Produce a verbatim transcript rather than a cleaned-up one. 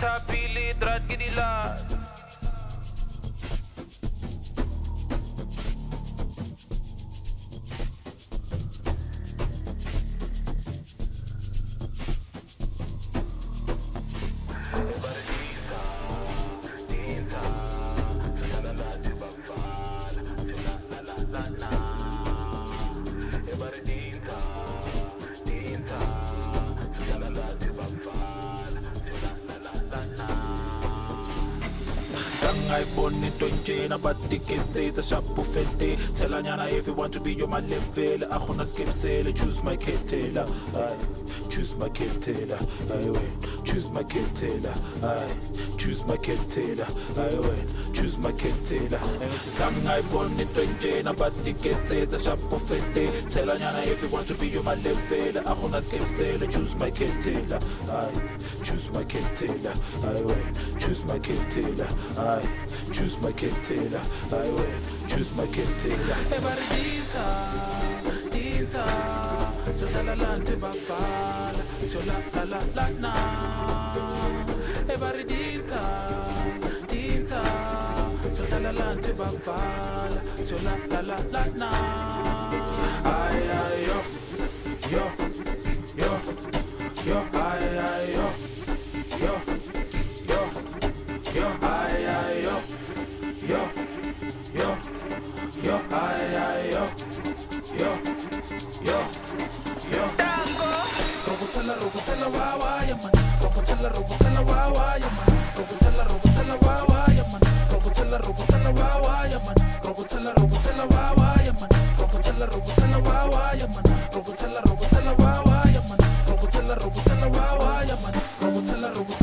pili draad ke di laat. Sangay boni tonje na batikete ta shapu fete. Tell nyana if you want to be your my level. Ako na skip sale, choose my ketela. Ay, choose my ketela. Ay wait, choose my ketela. Ay, choose my ketela. Ay wait, choose my ketela. Sangay boni tonje na batikete ta shapu fete. Tell nyana if you want to be your my level. Ako na skip sale, choose my ketela. Ay, choose my ketela. Ay wait, choose my ketela. I choose my ketela. I will choose my ketela. Everybody dinta, dinta. So la la te bafala, so la la la la na. Everybody dinta, dinta. So la la te bafala, so la la la la na. Ay ay yo, yo, yo, yo. Ay ay yo, yo, yo, yo. Ay ay yo, yo, yo, yo. Ay ay yo, yo, yo, yo. Robotella, robotella, wa wa ya man. Robotella, robotella, wa wa ya man. Robotella, robotella, wa wa ya man. Robotella, robotella, wa wa ya man. Robotella, robotella, wa wa ya man. Robotella, robotella, wa wa ya man. Robotella, robotella, wa wa ya man. Robotella, robotella, wa wa ya man. Robotella, robotella.